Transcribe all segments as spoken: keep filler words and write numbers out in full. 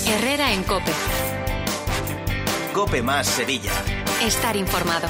Herrera en COPE. COPE más Sevilla. Estar informado.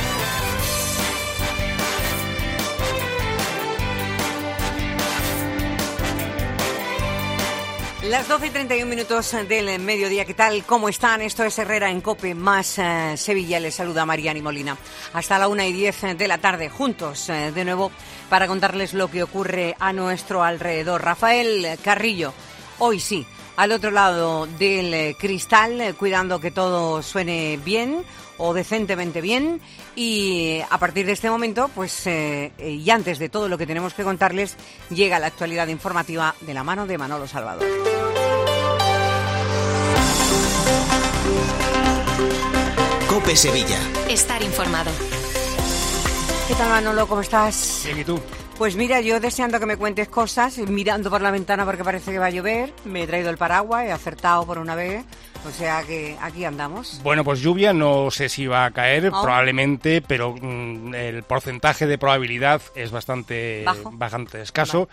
Las doce y treinta y un minutos del mediodía. ¿Qué tal? ¿Cómo están? Esto es Herrera en COPE más eh, Sevilla. Les saluda Mariani Molina. Hasta la una y diez de la tarde, juntos eh, de nuevo para contarles lo que ocurre a nuestro alrededor. Rafael Carrillo, hoy sí, al otro lado del eh, cristal, eh, cuidando que todo suene bien o decentemente bien. Y a partir de este momento, pues eh, y antes de todo lo que tenemos que contarles, llega la actualidad informativa de la mano de Manolo Salvador. COPE Sevilla. Estar informado. ¿Qué tal, Manolo? ¿Cómo estás? Bien, ¿y tú? Pues mira, yo deseando que me cuentes cosas, mirando por la ventana porque parece que va a llover, me he traído el paraguas, he acertado por una vez, o sea que aquí andamos. Bueno, pues lluvia no sé si va a caer, Oh. probablemente, pero mm, el porcentaje de probabilidad es bastante, Bajo. bastante escaso.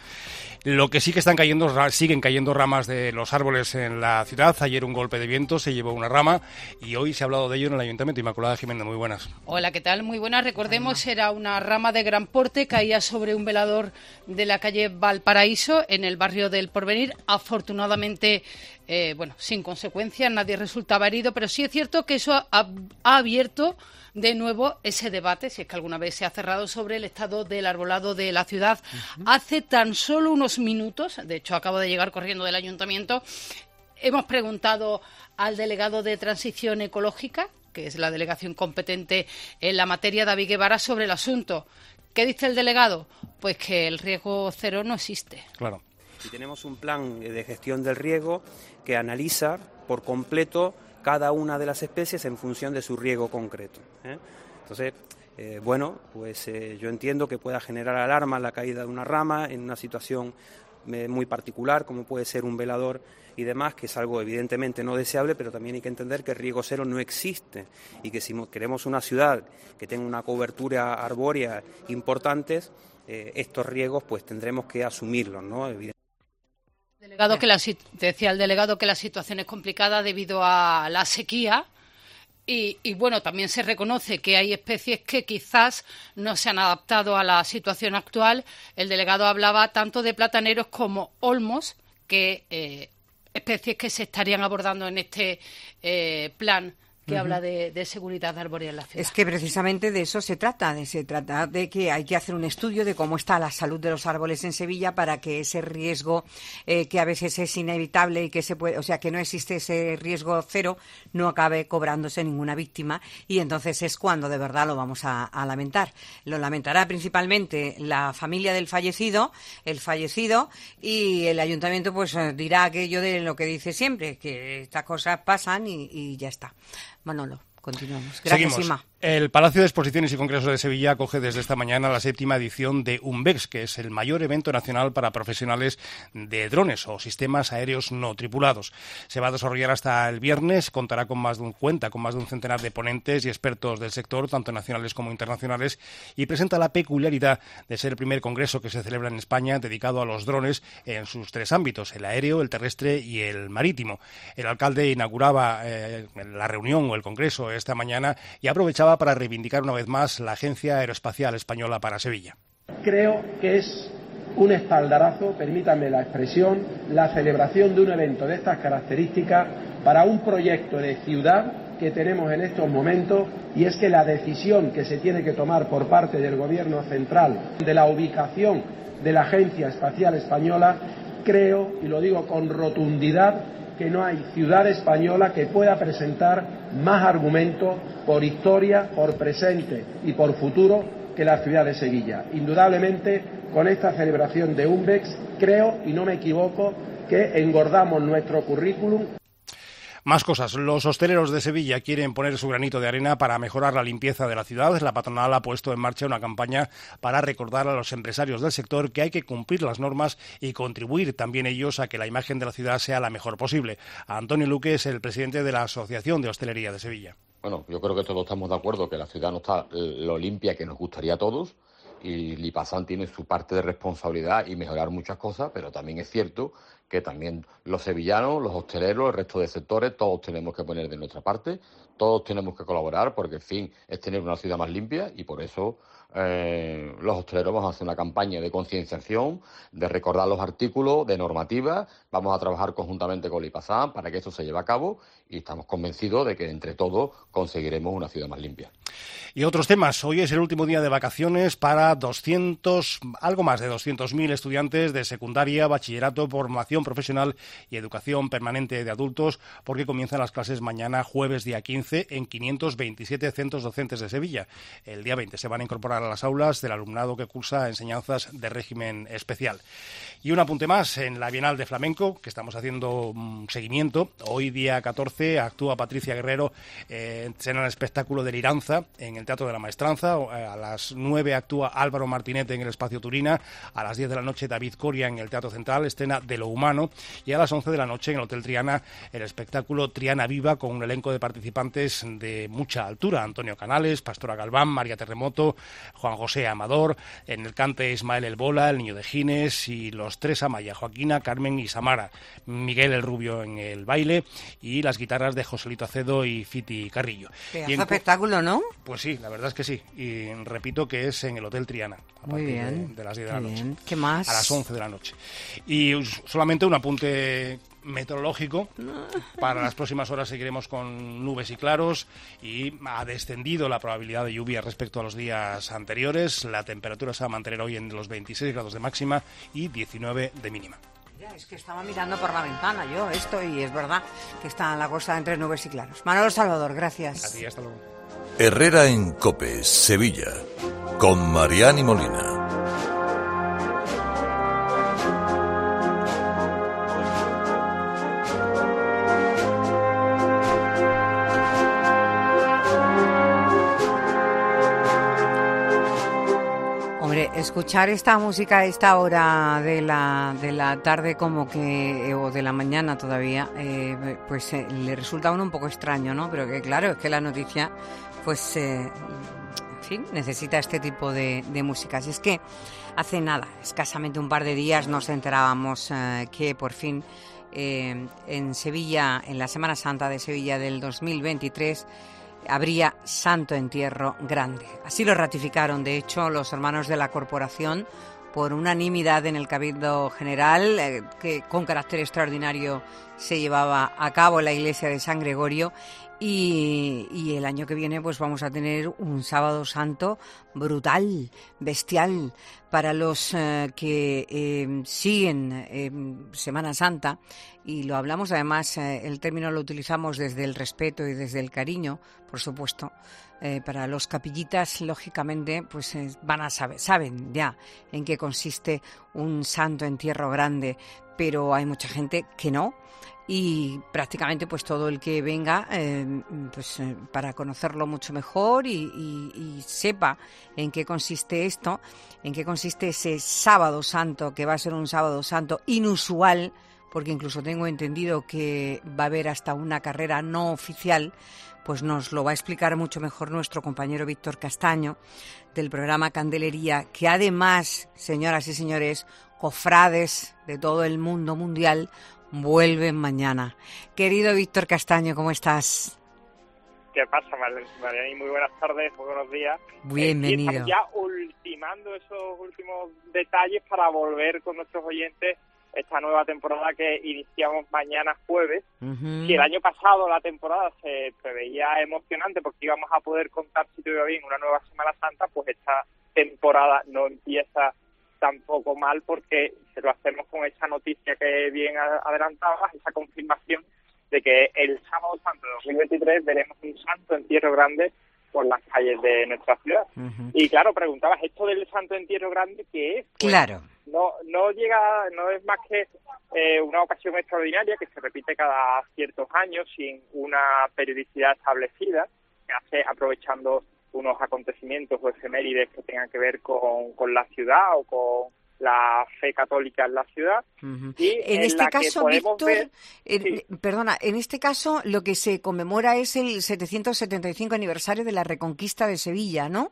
Lo que sí que están cayendo, ra- siguen cayendo ramas de los árboles en la ciudad. Ayer un golpe de viento se llevó una rama y hoy se ha hablado de ello en el Ayuntamiento. Inmaculada Jiménez, muy buenas. Hola, ¿qué tal? Muy buenas. Recordemos, era una rama de gran porte, caía sobre un velador de la calle Valparaíso, en el barrio del Porvenir. Afortunadamente, eh, bueno, sin consecuencias, nadie resultaba herido, pero sí es cierto que eso ha, ha abierto de nuevo ese debate, si es que alguna vez se ha cerrado, sobre el estado del arbolado de la ciudad. Uh-huh. Hace tan solo unos minutos, de hecho acabo de llegar corriendo del Ayuntamiento, hemos preguntado al delegado de Transición Ecológica, que es la delegación competente en la materia, David Guevara, sobre el asunto. ¿Qué dice el delegado? Pues que el riesgo cero no existe. Claro. Y tenemos un plan de gestión del riego que analiza por completo cada una de las especies en función de su riego concreto, ¿eh? Entonces, eh, bueno, pues eh, yo entiendo que pueda generar alarma la caída de una rama en una situación eh, muy particular, como puede ser un velador y demás, que es algo evidentemente no deseable, pero también hay que entender que el riego cero no existe y que si queremos una ciudad que tenga una cobertura arbórea importante, eh, estos riegos pues tendremos que asumirlos, ¿no? Evidentemente. Delegado que la, decía el delegado que la situación es complicada debido a la sequía y, y bueno, también se reconoce que hay especies que quizás no se han adaptado a la situación actual. El delegado hablaba tanto de plataneros como olmos, que eh, especies que se estarían abordando en este eh, plan que uh-huh. habla de, de seguridad arbórea en la ciudad. Es que precisamente de eso se trata, de, se trata de que hay que hacer un estudio de cómo está la salud de los árboles en Sevilla para que ese riesgo, eh, que a veces es inevitable y que se puede, o sea, que no existe ese riesgo cero, no acabe cobrándose ninguna víctima, y entonces es cuando de verdad lo vamos a, a lamentar. Lo lamentará principalmente la familia del fallecido, el fallecido, y el ayuntamiento pues dirá aquello de lo que dice siempre, que estas cosas pasan y, y ya está. Manolo, continuamos. Gracias, Seguimos. Ima. El Palacio de Exposiciones y Congresos de Sevilla acoge desde esta mañana la séptima edición de UNBEX, que es el mayor evento nacional para profesionales de drones o sistemas aéreos no tripulados. Se va a desarrollar hasta el viernes, contará con más de un cuenta con más de un centenar de ponentes y expertos del sector, tanto nacionales como internacionales, y presenta la peculiaridad de ser el primer congreso que se celebra en España dedicado a los drones en sus tres ámbitos, el aéreo, el terrestre y el marítimo. El alcalde inauguraba eh, la reunión o el congreso esta mañana y aprovechaba para reivindicar una vez más la Agencia Aeroespacial Española para Sevilla. Creo que es un espaldarazo, permítanme la expresión, la celebración de un evento de estas características para un proyecto de ciudad que tenemos en estos momentos, y es que la decisión que se tiene que tomar por parte del Gobierno central de la ubicación de la Agencia Espacial Española, creo, y lo digo con rotundidad, que no hay ciudad española que pueda presentar más argumentos por historia, por presente y por futuro que la ciudad de Sevilla. Indudablemente, con esta celebración de UNBEX, creo, y no me equivoco, que engordamos nuestro currículum. Más cosas. Los hosteleros de Sevilla quieren poner su granito de arena para mejorar la limpieza de la ciudad. La patronal ha puesto en marcha una campaña para recordar a los empresarios del sector que hay que cumplir las normas y contribuir también ellos a que la imagen de la ciudad sea la mejor posible. Antonio Luque es el presidente de la Asociación de Hostelería de Sevilla. Bueno, yo creo que todos estamos de acuerdo que la ciudad no está lo limpia que nos gustaría a todos, y Lipasán tiene su parte de responsabilidad y mejorar muchas cosas, pero también es cierto que también los sevillanos, los hosteleros, el resto de sectores, todos tenemos que poner de nuestra parte, todos tenemos que colaborar porque el fin es tener una ciudad más limpia y por eso eh, los hosteleros vamos a hacer una campaña de concienciación, de recordar los artículos, de normativa, vamos a trabajar conjuntamente con Lipazán para que esto se lleve a cabo y estamos convencidos de que entre todos conseguiremos una ciudad más limpia. Y otros temas. Hoy es el último día de vacaciones para doscientos, algo más de doscientos mil estudiantes de secundaria, bachillerato, formación profesional y educación permanente de adultos, porque comienzan las clases mañana, jueves día quince, en quinientos veintisiete centros docentes de Sevilla. El día veinte se van a incorporar a las aulas del alumnado que cursa enseñanzas de régimen especial. Y un apunte más, en la Bienal de Flamenco, que estamos haciendo un seguimiento, hoy día catorce actúa Patricia Guerrero eh, en el espectáculo de Liranza en el Teatro de la Maestranza. A las nueve actúa Álvaro Martinete en el Espacio Turina, a las diez de la noche David Coria en el Teatro Central, escena De lo Humano, y a las once de la noche en el Hotel Triana el espectáculo Triana Viva, con un elenco de participantes de mucha altura: Antonio Canales, Pastora Galván, María Terremoto, Juan José Amador, en el cante Ismael El Bola, el Niño de Gines y los tres Amaya, Joaquina, Carmen y Samara, Miguel el Rubio en el baile y las guitarras de Joselito Acedo y Fiti Carrillo. Pedazo en... espectáculo, ¿no? Pues sí, la verdad es que sí. Y repito que es en el Hotel Triana, a Muy partir bien, de, de las diez de la noche. Bien. ¿Qué más? A las once de la noche. Y solamente un apunte meteorológico. Para las próximas horas seguiremos con nubes y claros y ha descendido la probabilidad de lluvia respecto a los días anteriores. La temperatura se va a mantener hoy en los veintiséis grados de máxima y diecinueve de mínima. Es que estaba mirando por la ventana yo esto y es verdad que está en la costa entre nubes y claros. Manolo Salvador, gracias. A ti, hasta luego. Herrera en COPE, Sevilla, con Mariani Molina. Escuchar esta música a esta hora de la, de la tarde como que o de la mañana todavía, eh, pues eh, le resulta a uno un poco extraño, ¿no? Pero que claro, es que la noticia, pues, eh, en fin, necesita este tipo de, de músicas. Y es que hace nada, escasamente un par de días, nos enterábamos eh, que por fin eh, en Sevilla, en la Semana Santa de Sevilla del dos mil veintitrés, habría Santo Entierro Grande. Así lo ratificaron, de hecho, los hermanos de la corporación por unanimidad en el Cabildo General, eh, que con carácter extraordinario se llevaba a cabo en la iglesia de San Gregorio. Y, y el año que viene pues vamos a tener un Sábado Santo brutal, bestial, para los eh, que eh, siguen eh, Semana Santa, y lo hablamos además, eh, el término lo utilizamos desde el respeto y desde el cariño, por supuesto. Eh, para los capillitas, lógicamente, pues eh, van a saber, saben ya en qué consiste un Santo Entierro Grande, pero hay mucha gente que no. Y prácticamente pues todo el que venga eh, pues eh, para conocerlo mucho mejor y, y, y sepa en qué consiste esto, en qué consiste ese Sábado Santo, que va a ser un Sábado Santo inusual, porque incluso tengo entendido que va a haber hasta una carrera no oficial, pues nos lo va a explicar mucho mejor nuestro compañero Víctor Castaño del programa Candelería, que además, señoras y señores, cofrades de todo el mundo mundial vuelven mañana. Querido Víctor Castaño, ¿cómo estás? ¿Qué pasa, Mariani? Muy buenas tardes, muy buenos días. Bienvenido. Eh, estamos ya ultimando esos últimos detalles para volver con nuestros oyentes esta nueva temporada que iniciamos mañana jueves. Uh-huh. Si el año pasado la temporada se preveía emocionante porque íbamos a poder contar, si todo iba bien, una nueva Semana Santa, pues esta temporada no empieza tampoco mal, porque se lo hacemos con esa noticia que bien adelantabas, esa confirmación de que el Sábado Santo de dos mil veintitrés veremos un Santo Entierro Grande por las calles de nuestra ciudad. Uh-huh. Y claro, preguntabas, ¿esto del Santo Entierro Grande qué es? Pues claro. No, no llega, no es más que eh, una ocasión extraordinaria que se repite cada ciertos años sin una periodicidad establecida, que hace aprovechando unos acontecimientos o efemérides que tengan que ver con, con la ciudad o con la fe católica en la ciudad. Uh-huh. Y en, en este caso, Víctor, ver, eh, sí. perdona, en este caso lo que se conmemora es el setecientos setenta y cinco aniversario de la Reconquista de Sevilla, ¿no?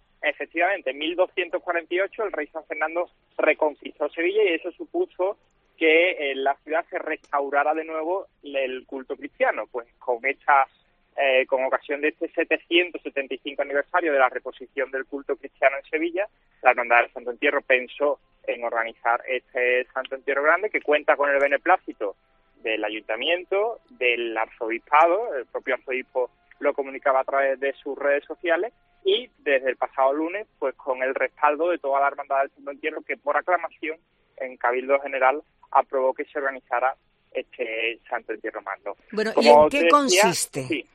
Efectivamente, en mil doscientos cuarenta y ocho el rey San Fernando reconquistó Sevilla y eso supuso que en la ciudad se restaurara de nuevo el culto cristiano. Pues con esta, eh, con ocasión de este setecientos setenta y cinco aniversario de la reposición del culto cristiano en Sevilla, la Hermandad del Santo Entierro pensó en organizar este Santo Entierro Grande, que cuenta con el beneplácito del Ayuntamiento, del Arzobispado. El propio arzobispo lo comunicaba a través de sus redes sociales, y desde el pasado lunes, pues con el respaldo de toda la Hermandad del Santo Entierro, que por aclamación en Cabildo General aprobó que se organizara este Santo Entierro Magno. Bueno, Como ¿y en qué decía, consiste? Sí,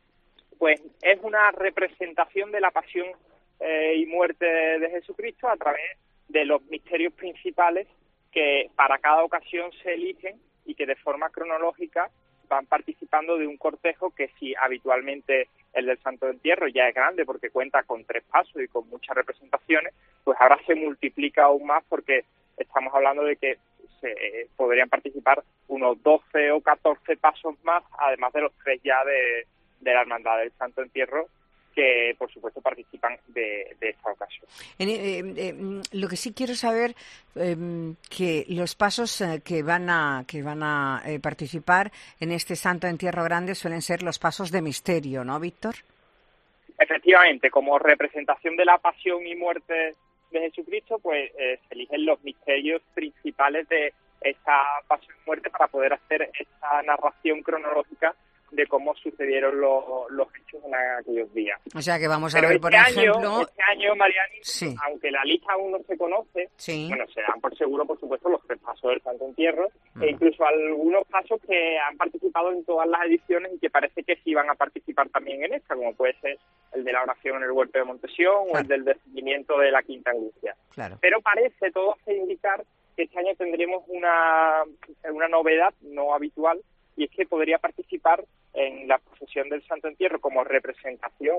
pues es una representación de la pasión eh, y muerte de Jesucristo a través de los misterios principales que para cada ocasión se eligen y que de forma cronológica van participando de un cortejo que, si habitualmente el del Santo Entierro ya es grande porque cuenta con tres pasos y con muchas representaciones, pues ahora se multiplica aún más, porque estamos hablando de que se podrían participar unos doce o catorce pasos más, además de los tres ya de, de la Hermandad del Santo Entierro, que por supuesto participan de, de esta ocasión. En, eh, eh, lo que sí quiero saber, eh, que los pasos eh, que van a que van a eh, participar en este Santo Entierro Grande suelen ser los pasos de misterio, ¿no, Víctor? Efectivamente, como representación de la pasión y muerte de Jesucristo, pues eh, se eligen los misterios principales de esa pasión y muerte para poder hacer esta narración cronológica de cómo sucedieron los, los hechos en aquellos días. O sea que vamos a Pero ver, este por año, ejemplo... Este año, Mariani, sí. aunque la lista aún no se conoce, sí. bueno, se dan por seguro, por supuesto, los tres pasos del Santo Entierro, mm. e incluso algunos pasos que han participado en todas las ediciones y que parece que sí van a participar también en esta, como puede ser el de la oración en el Huerto de Montesión, claro, o el del descendimiento de la Quinta Angustia. Claro. Pero parece, todo hace indicar que este año tendremos una, una novedad no habitual, y es que podría participar en la procesión del Santo Entierro como representación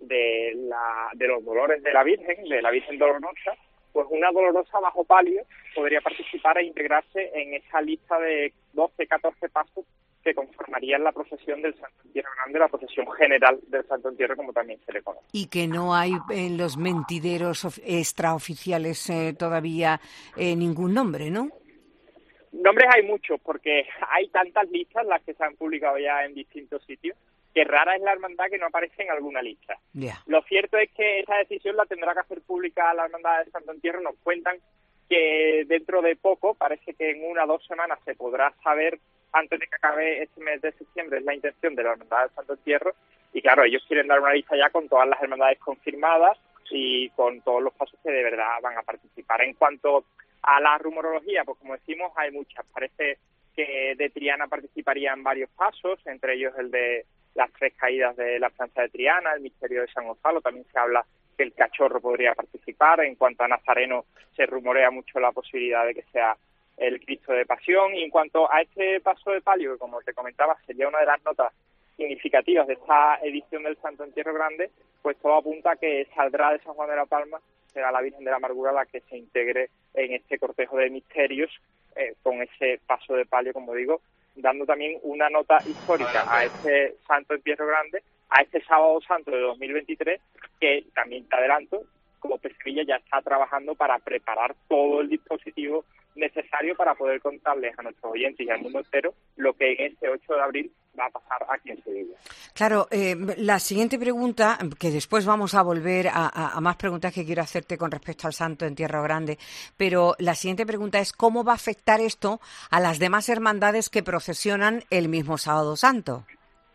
de la de los dolores de la Virgen, de la Virgen Dolorosa, pues una dolorosa bajo palio podría participar e integrarse en esa lista de doce, catorce pasos que conformarían la procesión del Santo Entierro Grande, la procesión general del Santo Entierro, como también se le conoce. Y que no hay en los mentideros extraoficiales eh, todavía eh, ningún nombre, ¿no? Nombres hay muchos, porque hay tantas listas, las que se han publicado ya en distintos sitios, que rara es la hermandad que no aparece en alguna lista. Yeah. Lo cierto es que esa decisión la tendrá que hacer pública la Hermandad del Santo Entierro. Nos cuentan que dentro de poco, parece que en una o dos semanas se podrá saber, antes de que acabe este mes de septiembre, es la intención de la Hermandad del Santo Entierro. Y claro, ellos quieren dar una lista ya con todas las hermandades confirmadas y con todos los pasos que de verdad van a participar. En cuanto a la rumorología, pues como decimos, hay muchas. Parece que de Triana participarían varios pasos, entre ellos el de las tres caídas de la Plancha de Triana, el misterio de San Gonzalo. También se habla que el Cachorro podría participar. En cuanto a Nazareno, se rumorea mucho la posibilidad de que sea el Cristo de Pasión. Y en cuanto a este paso de palio, que como te comentaba, sería una de las notas significativas de esta edición del Santo Entierro Grande, pues todo apunta a que saldrá de San Juan de la Palma, será la Virgen de la Amargura la que se integre en este cortejo de misterios, eh, con ese paso de palio, como digo, dando también una nota histórica a este Santo Entierro Grande, a este Sábado Santo de dos mil veintitrés, que también te adelanto, como Sevilla ya está trabajando para preparar todo el dispositivo necesario para poder contarles a nuestros oyentes y al mundo entero lo que en este ocho de abril va a pasar aquí en Sevilla. Claro, eh, la siguiente pregunta, que después vamos a volver a, a, a más preguntas que quiero hacerte con respecto al Santo Entierro Grande, pero la siguiente pregunta es ¿cómo va a afectar esto a las demás hermandades que procesionan el mismo Sábado Santo?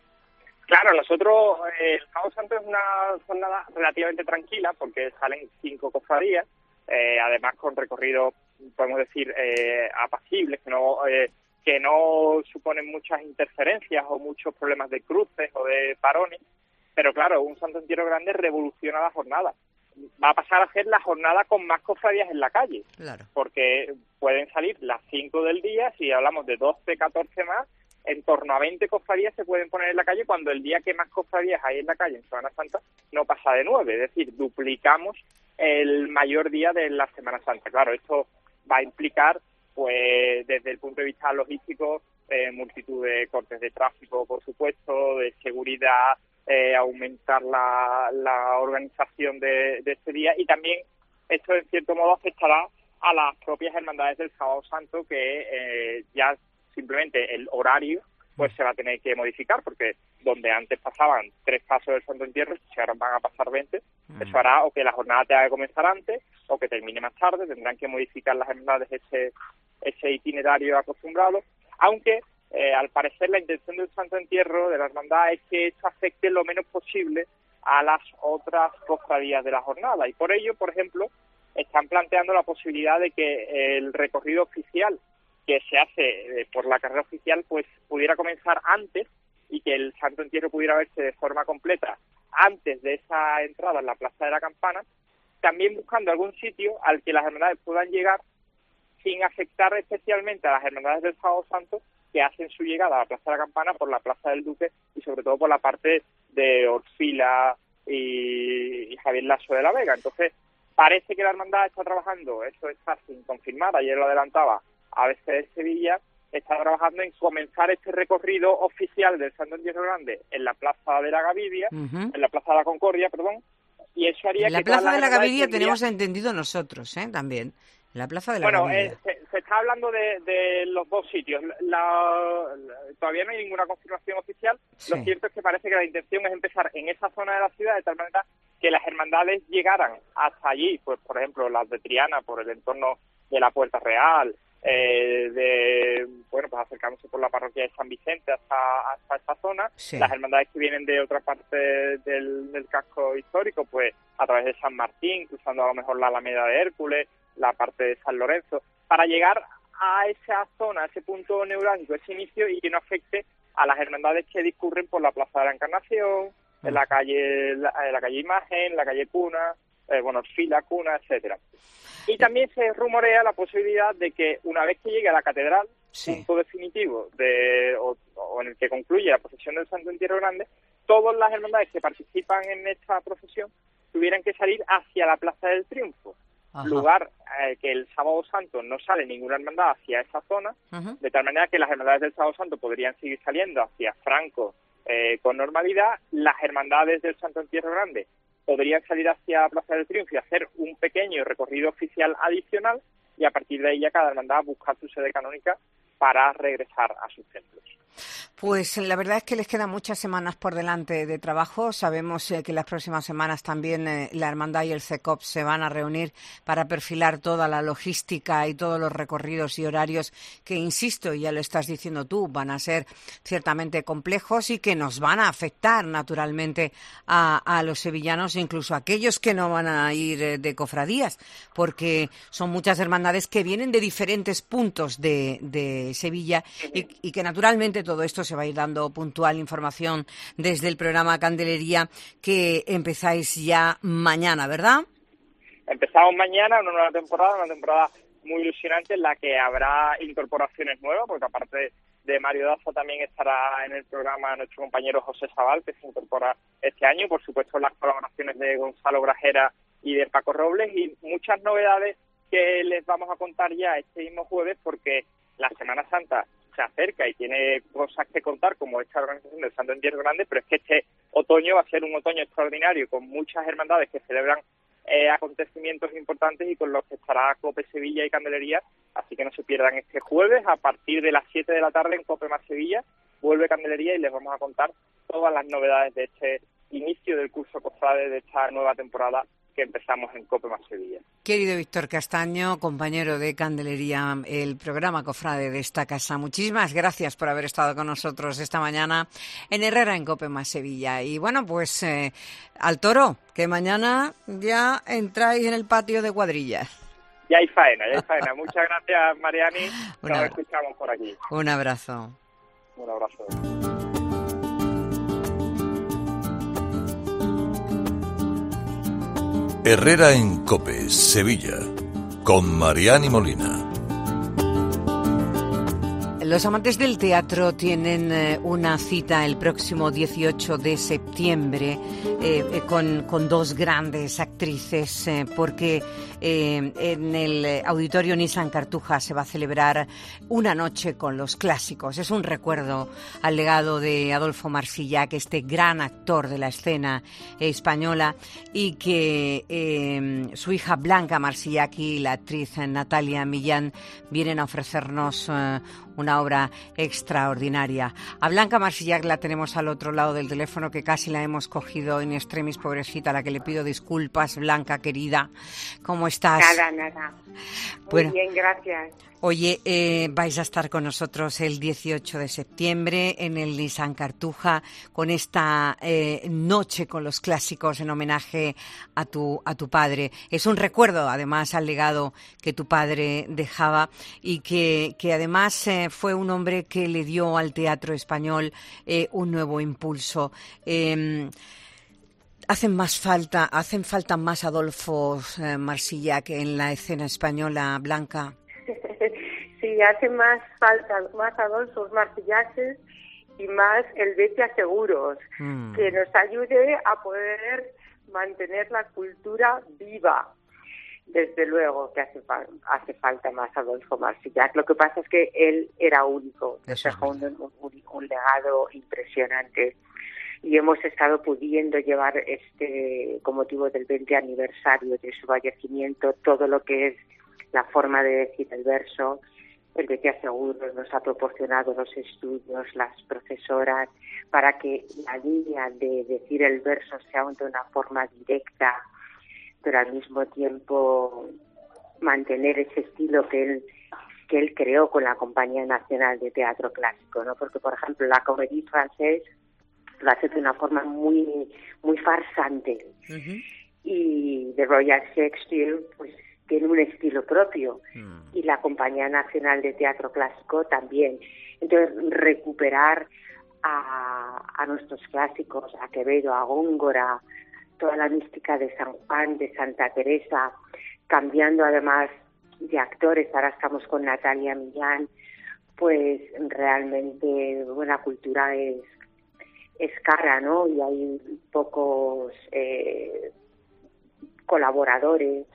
Claro, nosotros, eh, el Sábado Santo es una jornada relativamente tranquila porque salen cinco cofradías, eh, además con recorridos, podemos decir, eh, apacibles, que no eh, que no suponen muchas interferencias o muchos problemas de cruces o de parones, pero claro, un Santo Entierro Grande revoluciona la jornada. Va a pasar a ser la jornada con más cofradías en la calle, claro, porque pueden salir las cinco del día, si hablamos de doce, catorce más, en torno a veinte cofradías se pueden poner en la calle, cuando el día que más cofradías hay en la calle en Semana Santa no pasa de nueve, es decir, duplicamos el mayor día de la Semana Santa. Claro, esto va a implicar, pues desde el punto de vista logístico, eh, multitud de cortes de tráfico, por supuesto, de seguridad, eh, aumentar la, la organización de, de este día, y también esto en cierto modo afectará a las propias hermandades del Sábado Santo, que eh, ya simplemente el horario pues se va a tener que modificar, porque donde antes pasaban tres pasos del Santo Entierro, si ahora van a pasar veinte, mm. eso hará o que la jornada tenga que comenzar antes o que termine más tarde. Tendrán que modificar las hermandades ese, ese itinerario acostumbrado, aunque eh, al parecer la intención del Santo Entierro de la hermandad es que esto afecte lo menos posible a las otras cofradías de la jornada, y por ello, por ejemplo, están planteando la posibilidad de que el recorrido oficial que se hace eh, por la carrera oficial pues pudiera comenzar antes y que el Santo Entierro pudiera verse de forma completa antes de esa entrada en la Plaza de la Campana, también buscando algún sitio al que las hermandades puedan llegar sin afectar especialmente a las hermandades del Sábado Santo que hacen su llegada a la Plaza de la Campana por la Plaza del Duque y sobre todo por la parte de Orfila y, y Javier Lasso de la Vega. Entonces, parece que la hermandad está trabajando, eso está sin confirmar, ayer lo adelantaba A B C de Sevilla, está trabajando en comenzar este recorrido oficial del Santo Entierro Grande en la Plaza de la Gavidia, uh-huh. en la Plaza de la Concordia, perdón, y eso haría en la que Plaza de la Gavidia tendría... tenemos entendido nosotros, ¿eh? También, en la Plaza de la bueno, Gavidia. Bueno, eh, se, se está hablando de, de los dos sitios, la, la, todavía no hay ninguna confirmación oficial, sí. Lo cierto es que parece que la intención es empezar en esa zona de la ciudad de tal manera que las hermandades llegaran hasta allí, pues por ejemplo las de Triana, por el entorno de la Puerta Real, Eh, de bueno pues acercándose por la parroquia de San Vicente hasta hasta esta zona, sí. Las hermandades que vienen de otra parte del, del casco histórico pues a través de San Martín, cruzando a lo mejor la Alameda de Hércules, la parte de San Lorenzo, para llegar a esa zona, a ese punto neurálgico, ese inicio, y que no afecte a las hermandades que discurren por la Plaza de la Encarnación, en la calle la, en la calle Imagen, la calle Cuna, eh, bueno, Fila, Cuna, etcétera. Y también se rumorea la posibilidad de que una vez que llegue a la catedral, sí. punto definitivo de o, o en el que concluye la procesión del Santo Entierro Grande, todas las hermandades que participan en esta procesión tuvieran que salir hacia la Plaza del Triunfo, Ajá. lugar eh, que el Sábado Santo no sale ninguna hermandad hacia esa zona, Ajá. de tal manera que las hermandades del Sábado Santo podrían seguir saliendo hacia Franco eh, con normalidad. Las hermandades del Santo Entierro Grande podrían salir hacia la Plaza del Triunfo y hacer un pequeño recorrido oficial adicional, y a partir de ahí ya cada hermandad buscar su sede canónica para regresar a sus templos. Pues la verdad es que les quedan muchas semanas por delante de trabajo. Sabemos eh, que las próximas semanas también eh, la Hermandad y el C E C O P se van a reunir para perfilar toda la logística y todos los recorridos y horarios que, insisto, ya lo estás diciendo tú, van a ser ciertamente complejos y que nos van a afectar naturalmente a, a los sevillanos, incluso a aquellos que no van a ir eh, de cofradías, porque son muchas hermandades que vienen de diferentes puntos de, de Sevilla y, y que naturalmente todo esto se va a ir dando puntual información desde el programa Candelería, que empezáis ya mañana, ¿verdad? Empezamos mañana una nueva temporada, una temporada muy ilusionante en la que habrá incorporaciones nuevas, porque aparte de Mario Daza también estará en el programa nuestro compañero José Sabal, que se incorpora este año, por supuesto las colaboraciones de Gonzalo Grajera y de Paco Robles, y muchas novedades que les vamos a contar ya este mismo jueves, porque la Semana Santa se acerca y tiene cosas que contar, como esta organización del Santo Entierro Grande, pero es que este otoño va a ser un otoño extraordinario, con muchas hermandades que celebran eh, acontecimientos importantes y con los que estará COPE Sevilla y Candelería, así que no se pierdan este jueves a partir de las siete de la tarde en COPE más Sevilla, vuelve Candelería y les vamos a contar todas las novedades de este inicio del curso cofrade de esta nueva temporada que empezamos en COPE más Sevilla. Querido Víctor Castaño, compañero de Candelería, el programa cofrade de esta casa, muchísimas gracias por haber estado con nosotros esta mañana en Herrera en COPE más Sevilla. Y bueno, pues eh, al toro, que mañana ya entráis en el patio de cuadrillas. Ya hay faena, ya hay faena. Muchas gracias, Mariani. Nos escuchamos por aquí. Un abrazo. Un abrazo. Herrera en COPE, Sevilla, con Mariani Molina. Los amantes del teatro tienen eh, una cita el próximo dieciocho de septiembre eh, eh, con, con dos grandes actrices eh, porque eh, en el Auditorio Nissan Cartuja se va a celebrar una noche con los clásicos. Es un recuerdo al legado de Adolfo Marsillac, este gran actor de la escena española, y que eh, su hija Blanca Marsillac y la actriz Natalia Millán vienen a ofrecernos eh, una obra extraordinaria. A Blanca Marsillac la tenemos al otro lado del teléfono, que casi la hemos cogido in extremis, pobrecita, a la que le pido disculpas. Blanca, querida, ¿cómo estás? Nada, nada. Muy Bueno, bien, gracias. Oye, eh, vais a estar con nosotros el dieciocho de septiembre en el Nissan Cartuja con esta eh, noche con los clásicos en homenaje a tu a tu padre. Es un recuerdo, además, al legado que tu padre dejaba y que, que además eh, fue un hombre que le dio al teatro español eh, un nuevo impulso. Eh, Hacen más falta, hacen falta más Adolfo eh, Marsillac en la escena española, Blanca. Sí, hace más falta más Adolfo Marsillac y más el Vete a Seguros, mm. que nos ayude a poder mantener la cultura viva. Desde luego que hace, hace falta más Adolfo Marsillac. Lo que pasa es que él era único, nos dejó un, un, un legado impresionante. Y hemos estado pudiendo llevar este, con motivo del veinte aniversario de su fallecimiento, todo lo que es la forma de decir el verso. El Vete a Seguros nos ha proporcionado los estudios, las profesoras, para que la línea de decir el verso sea de una forma directa, pero al mismo tiempo mantener ese estilo que él que él creó con la Compañía Nacional de Teatro Clásico, ¿no? Porque, por ejemplo, la Comédie Française lo hace de una forma muy muy farsante. Uh-huh. Y The Royal Shakespeare pues tiene un estilo propio. Uh-huh. Y la Compañía Nacional de Teatro Clásico también. Entonces, recuperar a, a nuestros clásicos, a Quevedo, a Góngora, toda la mística de San Juan, de Santa Teresa, cambiando además de actores. Ahora estamos con Natalia Millán, pues realmente buena cultura es es cara, ¿no? Y hay pocos eh, colaboradores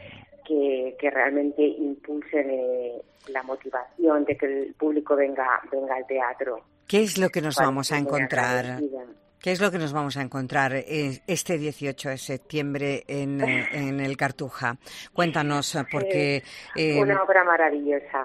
que, que realmente impulsen eh, la motivación de que el público venga venga al teatro. ¿Qué es lo que nos vamos a encontrar? ¿Qué es lo que nos vamos a encontrar este dieciocho de septiembre en, en el Cartuja? Cuéntanos, porque... Eh, una obra maravillosa.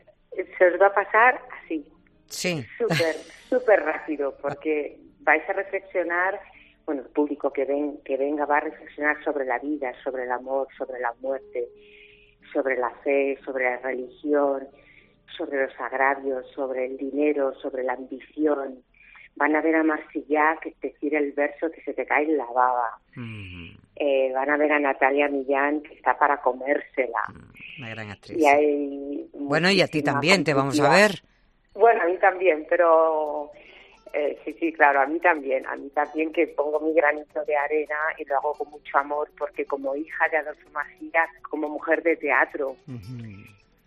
Se os va a pasar así. Sí. Súper, súper rápido, porque vais a reflexionar, bueno, el público que ven, que venga va a reflexionar sobre la vida, sobre el amor, sobre la muerte, sobre la fe, sobre la religión, sobre los agravios, sobre el dinero, sobre la ambición. Van a ver a Marsillac decir el verso que se te cae en la baba. Mm-hmm. Eh, van a ver a Natalia Millán, que está para comérsela. Una gran actriz. Y hay bueno, y a ti también te vamos a ver. Bueno, a mí también, pero eh, sí, sí, claro, a mí también, a mí también, que pongo mi granito de arena y lo hago con mucho amor, porque como hija de Adolfo Marsillac, como mujer de teatro, uh-huh.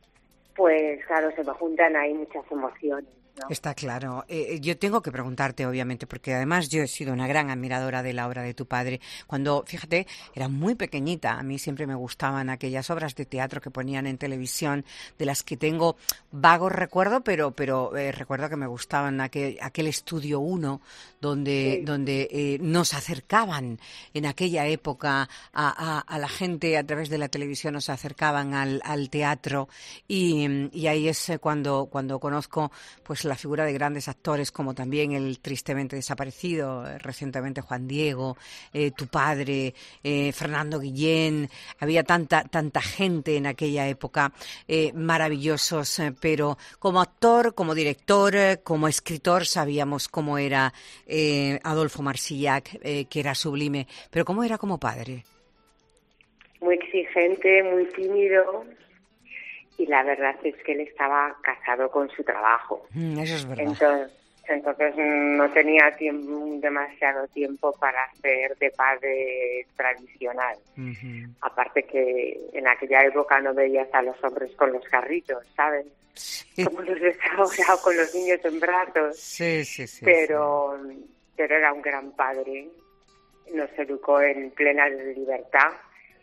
pues claro, se me juntan ahí muchas emociones, ¿no? Está claro. Eh, yo tengo que preguntarte, obviamente, porque además yo he sido una gran admiradora de la obra de tu padre. Cuando, fíjate, era muy pequeñita, a mí siempre me gustaban aquellas obras de teatro que ponían en televisión, de las que tengo vagos recuerdos, pero pero eh, recuerdo que me gustaban aquel, aquel Estudio uno, donde, sí. donde eh, nos acercaban en aquella época a, a, a la gente a través de la televisión, nos acercaban al, al teatro, y, y ahí es cuando, cuando conozco pues la figura de grandes actores, como también el tristemente desaparecido eh, recientemente Juan Diego, eh, tu padre, eh, Fernando Guillén. Había tanta tanta gente en aquella época, eh, maravillosos, eh, pero como actor, como director, eh, como escritor sabíamos cómo era eh, Adolfo Marsillac, eh, que era sublime, pero cómo era como padre. Muy exigente, muy tímido. Y la verdad es que él estaba casado con su trabajo. Mm, eso es verdad. Entonces, Entonces no tenía tiempo, demasiado tiempo para hacer de padre tradicional. Uh-huh. Aparte que en aquella época no veías a los hombres con los carritos, ¿sabes? Sí. Como los ves ahora, o con los niños en brazos. Sí, sí, sí. Pero, sí. pero era un gran padre. Nos educó en plena libertad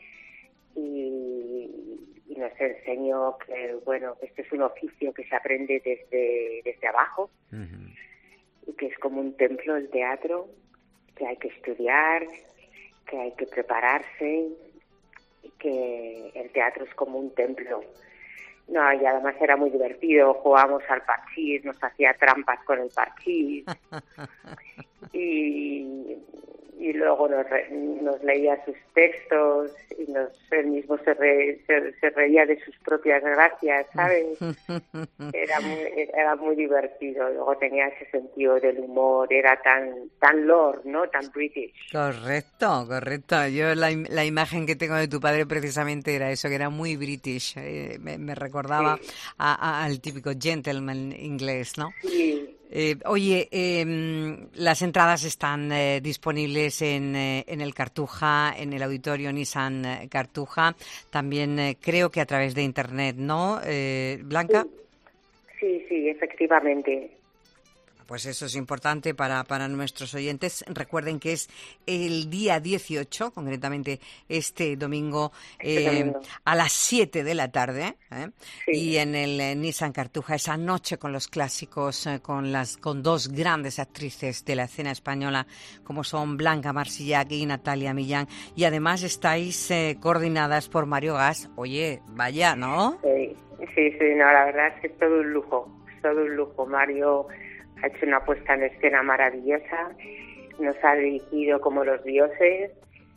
y, y nos enseñó que, bueno, este es un oficio que se aprende desde, desde abajo. Uh-huh. Y que es como un templo el teatro, que hay que estudiar, que hay que prepararse, y que el teatro es como un templo. No, y además era muy divertido, jugábamos al parchís, nos hacía trampas con el parchís, y, y luego nos, re, nos leía sus textos, y nos, él mismo se, re, se, se reía de sus propias gracias, ¿sabes? Era muy, era muy divertido, luego tenía ese sentido del humor, era tan tan lord, ¿no? Tan british. Correcto, correcto. Yo la, la imagen que tengo de tu padre precisamente era eso, que era muy british, eh, me, me recordaba sí. a, a, al típico gentleman inglés, ¿no? Sí. Eh, oye, eh, las entradas están eh, disponibles en, eh, en el Cartuja, en el auditorio Nissan Cartuja, también eh, creo que a través de internet, ¿no, eh, Blanca? Sí, sí, efectivamente. Pues eso es importante para, para nuestros oyentes. Recuerden que es el día dieciocho, concretamente este domingo, este eh, domingo. a las siete de la tarde. ¿eh? Sí. Y en el eh, Nissan Cartuja, esa noche con los clásicos, eh, con las con dos grandes actrices de la escena española, como son Blanca Marsillac y Natalia Millán. Y además estáis eh, coordinadas por Mario Gas. Oye, vaya, ¿no? Sí, sí, sí, no, la verdad es que es todo un lujo, es todo un lujo. Mario ha hecho una puesta en escena maravillosa, nos ha dirigido como los dioses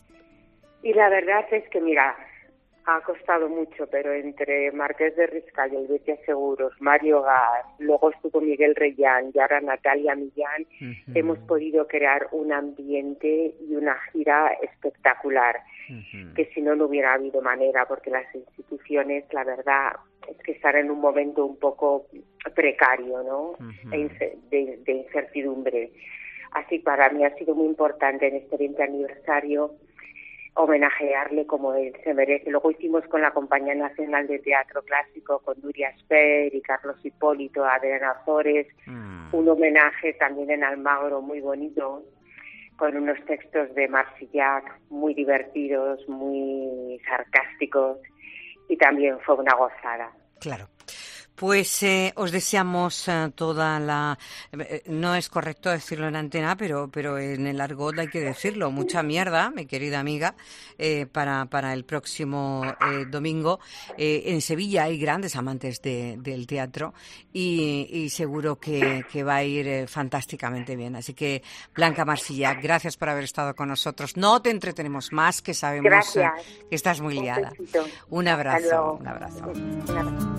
y la verdad es que, mira, ha costado mucho, pero entre Marqués de Riscal y el Betia Seguros, Mario Gas, luego estuvo Miguel Reyán y ahora Natalia Millán, uh-huh. hemos podido crear un ambiente y una gira espectacular, uh-huh. que si no, no hubiera habido manera, porque las instituciones, la verdad, es que están en un momento un poco precario, ¿no? Uh-huh. de, de incertidumbre. Así para mí ha sido muy importante en este veinte aniversario homenajearle como él se merece. Luego hicimos con la Compañía Nacional de Teatro Clásico, con Nuria Sper y Carlos Hipólito, Adriana Azores, mm. un homenaje también en Almagro muy bonito, con unos textos de Marsillac muy divertidos, muy sarcásticos, y también fue una gozada. Claro. Pues eh, os deseamos eh, toda la... Eh, no es correcto decirlo en antena, pero pero en el argot hay que decirlo. Mucha mierda, mi querida amiga, eh, para, para el próximo eh, domingo. Eh, en Sevilla hay grandes amantes de, del teatro y, y seguro que, que va a ir eh, fantásticamente bien. Así que, Blanca Marsillac, gracias por haber estado con nosotros. No te entretenemos más, que sabemos eh, que estás muy liada. Un abrazo. Un abrazo. Un abrazo.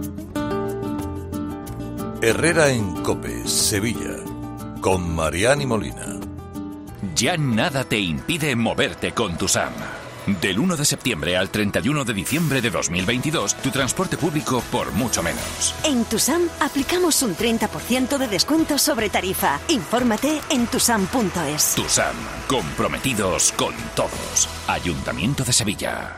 Herrera en COPE, Sevilla, con Mariani Molina. Ya nada te impide moverte con Tusam. Del uno de septiembre al treinta y uno de diciembre de dos mil veintidós, tu transporte público por mucho menos. En Tusam aplicamos un treinta por ciento de descuento sobre tarifa. Infórmate en tusam punto es. Tusam, comprometidos con todos. Ayuntamiento de Sevilla.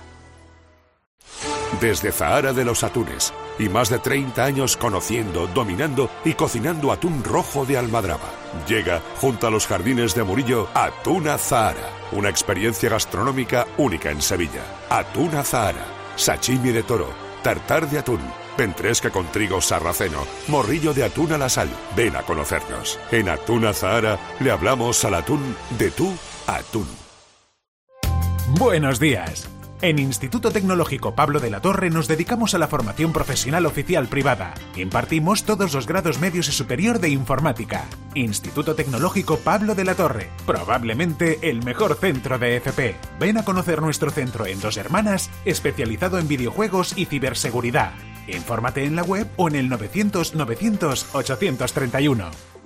Desde Zahara de los Atunes y más de treinta años conociendo, dominando y cocinando atún rojo de Almadraba. Llega, junto a los jardines de Murillo, Atuna Zahara, una experiencia gastronómica única en Sevilla. Atuna Zahara, sashimi de toro, tartar de atún, ventresca con trigo sarraceno, morrillo de atún a la sal. Ven a conocernos. En Atuna Zahara le hablamos al atún de tú a atún. Buenos días. En Instituto Tecnológico Pablo de la Torre nos dedicamos a la formación profesional oficial privada. Impartimos todos los grados medios y superior de informática. Instituto Tecnológico Pablo de la Torre, probablemente el mejor centro de F P. Ven a conocer nuestro centro en Dos Hermanas, especializado en videojuegos y ciberseguridad. Infórmate en la web o en el novecientos novecientos ochocientos treinta y uno.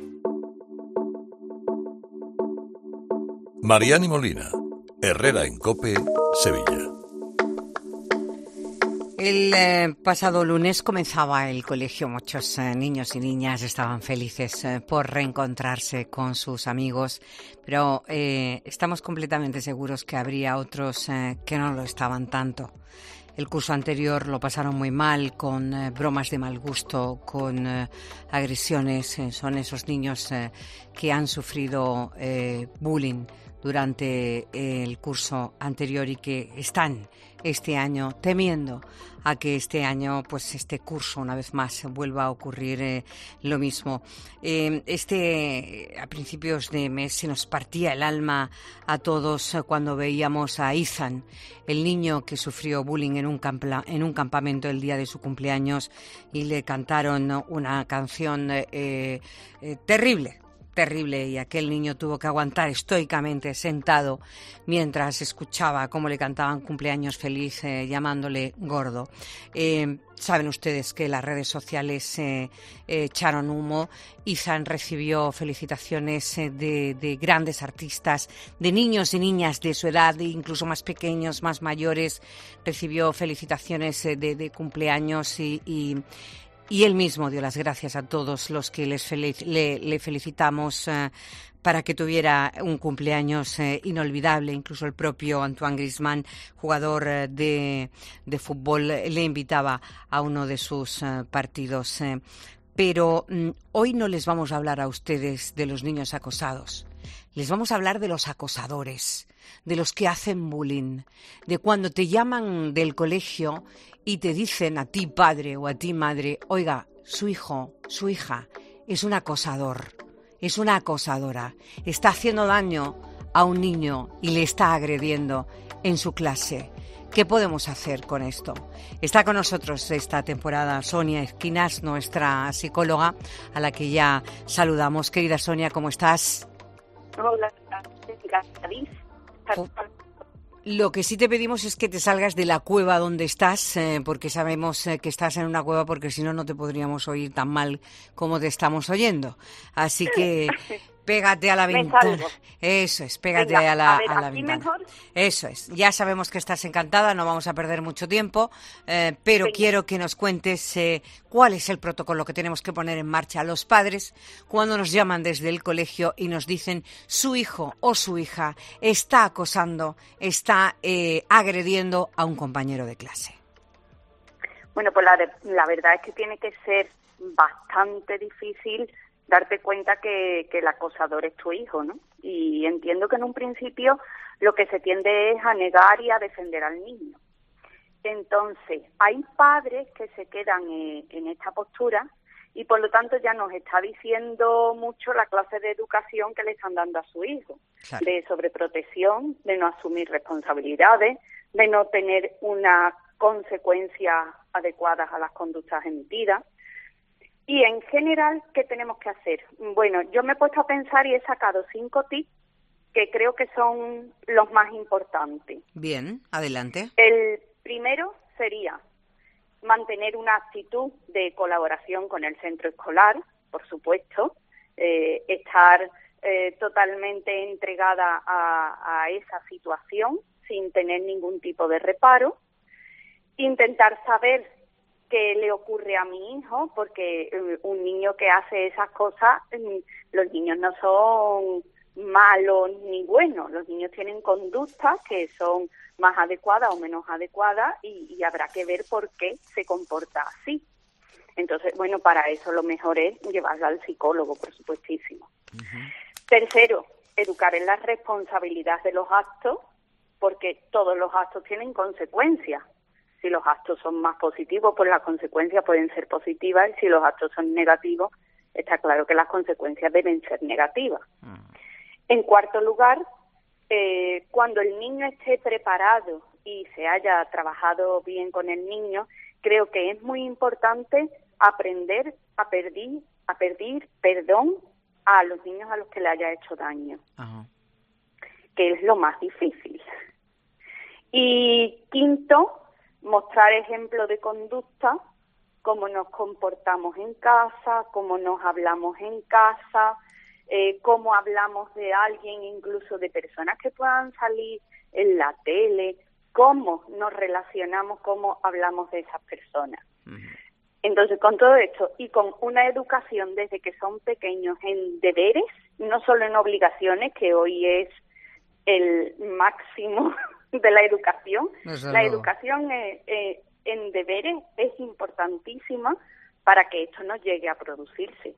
Mariani Molina, Herrera en COPE, Sevilla. El eh, pasado lunes comenzaba el colegio. Muchos eh, niños y niñas estaban felices eh, por reencontrarse con sus amigos, pero eh, estamos completamente seguros que habría otros eh, que no lo estaban tanto. El curso anterior lo pasaron muy mal, con eh, bromas de mal gusto, con eh, agresiones. Eh, son esos niños eh, que han sufrido eh, bullying durante el curso anterior y que están este año temiendo a que este año, pues este curso una vez más vuelva a ocurrir eh, lo mismo. Eh, este a principios de mes se nos partía el alma a todos cuando veíamos a Ethan, el niño que sufrió bullying en un campla, en un campamento el día de su cumpleaños, y le cantaron una canción eh, eh, terrible. terrible, y aquel niño tuvo que aguantar estoicamente sentado mientras escuchaba cómo le cantaban cumpleaños feliz, eh, llamándole gordo. Eh, saben ustedes que las redes sociales eh, eh, echaron humo. Ethan recibió felicitaciones eh, de, de grandes artistas, de niños y niñas de su edad, incluso más pequeños, más mayores. Recibió felicitaciones eh, de, de cumpleaños y, y Y él mismo dio las gracias a todos los que les felic- le, le felicitamos eh, para que tuviera un cumpleaños eh, inolvidable. Incluso el propio Antoine Griezmann, jugador eh, de, de fútbol, le invitaba a uno de sus eh, partidos. Eh. Pero mm, hoy no les vamos a hablar a ustedes de los niños acosados. Les vamos a hablar de los acosadores, de los que hacen bullying, de cuando te llaman del colegio y te dicen a ti padre o a ti madre: oiga, su hijo, su hija es un acosador, es una acosadora, está haciendo daño a un niño y le está agrediendo en su clase. ¿Qué podemos hacer con esto? Está con nosotros esta temporada Sonia Esquinas, nuestra psicóloga, a la que ya saludamos. Querida Sonia, ¿cómo estás? Hola, gracias. Lo que sí te pedimos es que te salgas de la cueva donde estás, eh, porque sabemos eh, que estás en una cueva, porque si no, no te podríamos oír tan mal como te estamos oyendo. Así que pégate a la ventana. Eso es, pégate Venga, a la, a ver, a la ¿aquí ventana. mejor? Eso es. Ya sabemos que estás encantada, no vamos a perder mucho tiempo, eh, pero Venga. quiero que nos cuentes eh, cuál es el protocolo que tenemos que poner en marcha a los padres cuando nos llaman desde el colegio y nos dicen su hijo o su hija está acosando, está eh, agrediendo a un compañero de clase. Bueno, pues la, de- la verdad es que tiene que ser bastante difícil darte cuenta que, que el acosador es tu hijo, ¿no? Y entiendo que en un principio lo que se tiende es a negar y a defender al niño. Entonces, hay padres que se quedan eh, en esta postura y por lo tanto ya nos está diciendo mucho la clase de educación que le están dando a su hijo, Claro. de sobreprotección, de no asumir responsabilidades, de no tener unas consecuencias adecuadas a las conductas emitidas. Y en general, ¿qué tenemos que hacer? Bueno, yo me he puesto a pensar y he sacado cinco tips que creo que son los más importantes. Bien, adelante. El primero sería mantener una actitud de colaboración con el centro escolar, por supuesto, eh, estar eh, totalmente entregada a, a esa situación sin tener ningún tipo de reparo, intentar saber qué le ocurre a mi hijo, porque eh, un niño que hace esas cosas, eh, los niños no son malos ni buenos, los niños tienen conductas que son más adecuadas o menos adecuadas y, y habrá que ver por qué se comporta así. Entonces, bueno, para eso lo mejor es llevarlo al psicólogo, por supuestísimo. Tercero, educar en la responsabilidad de los actos, porque todos los actos tienen consecuencias. Si los actos son más positivos, pues las consecuencias pueden ser positivas, y si los actos son negativos, está claro que las consecuencias deben ser negativas. En cuarto lugar, eh, cuando el niño esté preparado y se haya trabajado bien con el niño, creo que es muy importante aprender a pedir, a pedir perdón a los niños a los que le haya hecho daño, Ajá. que es lo más difícil. Y quinto, mostrar ejemplo de conducta, cómo nos comportamos en casa, cómo nos hablamos en casa, eh, cómo hablamos de alguien, incluso de personas que puedan salir en la tele cómo nos relacionamos, cómo hablamos de esas personas. Entonces, con todo esto y con una educación desde que son pequeños en deberes, no solo en obligaciones, que hoy es el máximo de la educación, Desde la luego. educación eh, eh, en deberes es importantísima para que esto no llegue a producirse.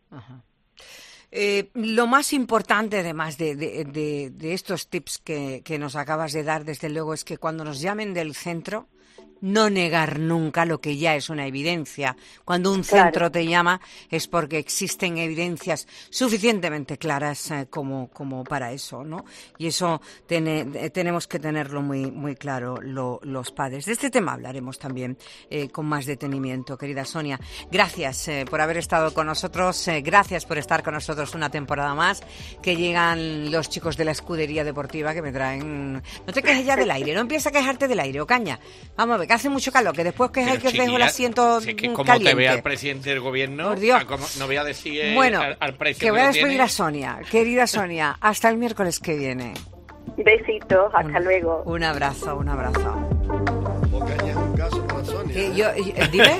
Eh, lo más importante, además de, de, de, de estos tips que, que nos acabas de dar, desde luego, es que cuando nos llamen del centro, no negar nunca lo que ya es una evidencia. Cuando un Claro. centro te llama es porque existen evidencias suficientemente claras eh, como, como para eso, ¿no? Y eso tiene, eh, tenemos que tenerlo muy, muy claro lo- los padres. De este tema hablaremos también eh, con más detenimiento, querida Sonia. Gracias eh, por haber estado con nosotros, eh, gracias por estar con nosotros una temporada más, que llegan los chicos de la escudería deportiva que me traen... No te quejes ya del aire, no empieza a quejarte del aire, Ocaña. Vamos a ver, que hace mucho calor, que después que hay que os dejo el chiquilla, asiento si es que como caliente. te vea el presidente del gobierno, Por Dios. a como- no voy a decir eh, Bueno, al, al precio que voy a lo despedir tiene. a Sonia. Querida Sonia, hasta el miércoles que viene. Besitos, hasta luego. Un abrazo, un abrazo. Ocaña es un caso para Sonia. Que ¿eh? yo, eh, dime.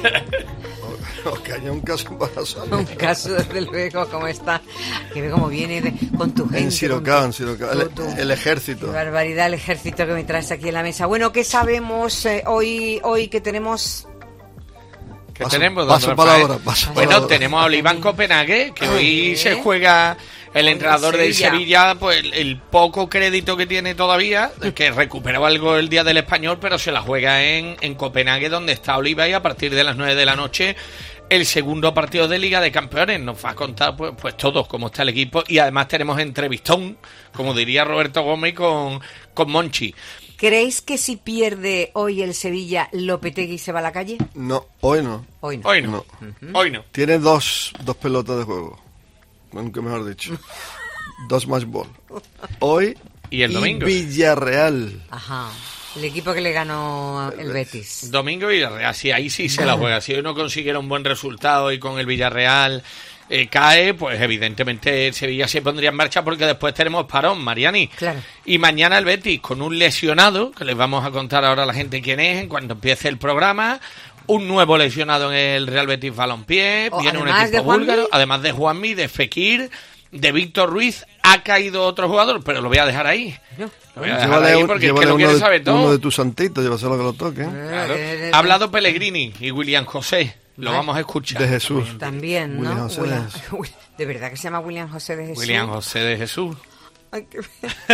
Ocaña es un caso para Sonia. Un caso, desde luego, ¿cómo está? Que ve cómo viene de- con tu gente. En Sirocao, con en Sirocao. El, tu- tu- el ejército. Qué barbaridad el ejército que me traes aquí en la mesa. Bueno, ¿qué sabemos eh, hoy, hoy que tenemos? ¿Qué Paso- tenemos, paso don Rafael? palabra, paso Bueno, palabra. tenemos a Oliva en Copenhague, que hoy ¿Eh? se juega el entrenador del Sevilla. Sevilla, pues el, el poco crédito que tiene todavía, que recuperó algo el día del Español, pero se la juega en, en Copenhague, donde está Oliva, y a partir de las nueve de la noche el segundo partido de Liga de Campeones. Nos va a contar pues, pues todos cómo está el equipo, y además tenemos entrevistón, como diría Roberto Gómez, con, con Monchi. ¿Creéis que si pierde hoy el Sevilla, Lopetegui se va a la calle? No, hoy no. Hoy no. Hoy no. Hoy no. Tiene dos, dos pelotas de juego. Nunca mejor dicho. Dos más ball. Hoy Y el domingo. Villarreal. Ajá. El equipo que le ganó el Betis. Domingo y Villarreal, sí, ahí sí se la juega. Si hoy no consiguiera un buen resultado y con el Villarreal eh, cae, pues evidentemente el Sevilla se pondría en marcha, porque después tenemos parón, Mariani. Claro. Y mañana el Betis con un lesionado, que les vamos a contar ahora a la gente quién es en cuanto empiece el programa. Un nuevo lesionado en el Real Betis Balompié. Oh, Viene un además de equipo Juanmi. búlgaro, además de Juanmi, de Fekir, de Víctor Ruiz. Ha caído otro jugador, pero lo voy a dejar ahí. Lo voy a dejar Llévale, ahí un- porque es que llévale lo uno, quiere de, saber todo. uno de tus santitos, llévaselo que lo toque. ¿eh? Claro. Eh, Ha hablado Pellegrini y William José. Lo Vale. vamos a escuchar. De Jesús. También, ¿no? William José de William- Jesús. Uy, ¿de verdad que se llama William José de Jesús? William José de Jesús. Ay, qué...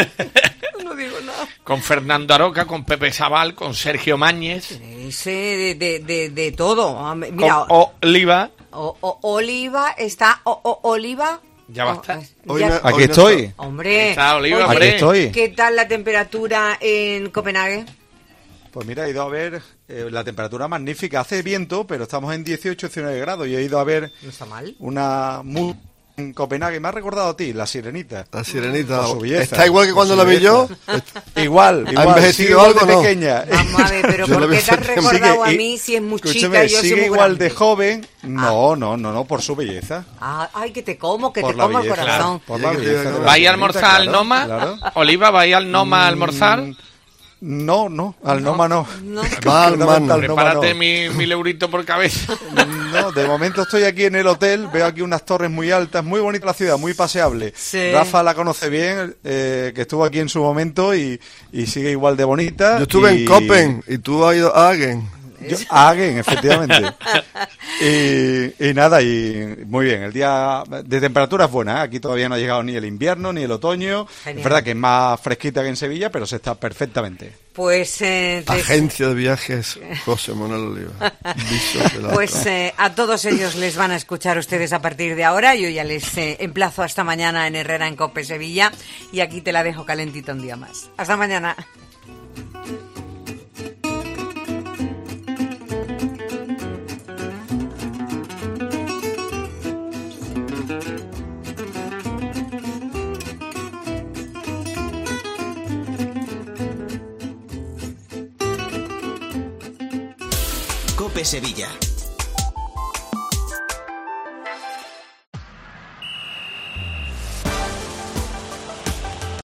No digo nada. Con Fernando Aroca, con Pepe Sabal, con Sergio Máñez, Ese de, de, de, de todo. Ah, Mira, con Oliva. o- o- Oliva está... o- o- Oliva... Ya basta. Oh, ya- Aquí estoy. Hombre, Está Oliva, oye, Aquí estoy. ¿qué tal la temperatura en Copenhague? Pues mira, he ido a ver eh, la temperatura magnífica. Hace viento, pero estamos en dieciocho, diecinueve grados. Y he ido a ver No está mal. una mu en Copenhague. Me ha recordado a ti, la sirenita. La sirenita. Por su belleza, Está igual que por cuando su la vi yo. belleza. Igual, ¿Ha igual. envejecido Sigue igual algo, de no? pequeña. Vamos a ver, pero Yo ¿por lo vi qué te has hace- recordado a Sigue- mí si es muy chica Escúchame, y yo soy sigue muy igual grande? de joven. No, no, no, no, por su belleza. Ah, ay, que te como, que Por te la como el belleza, corazón. Por la Sí, que te belleza. digo de que la ¿Va a ir a sirenita, almorzar al claro, Noma? claro. Oliva, ¿va a ir al Noma a almorzar? Mm, No, no, al Noma no. No. Va al mano. Al Noma no. Prepárate mi, mil euritos por cabeza. No, de momento estoy aquí en el hotel, veo aquí unas torres muy altas, muy bonita la ciudad, muy paseable. Sí. Rafa la conoce bien, eh, que estuvo aquí en su momento y, y sigue igual de bonita. Yo estuve y- en Copen y tú has ido a Hagen. Yo, a Hagen, efectivamente. y, y nada, y muy bien. El día de temperatura es buena, ¿eh? Aquí todavía no ha llegado ni el invierno ni el otoño. Genial. Es verdad que es más fresquita que en Sevilla, pero se está perfectamente. Pues, eh, des- Agencia de viajes José Manuel Oliva. Visos de la pues Alta. eh, a todos ellos les van a escuchar ustedes a partir de ahora. Yo ya les eh, emplazo hasta mañana en Herrera en Cope Sevilla. Y aquí te la dejo calentita un día más. Hasta mañana. Cope Sevilla.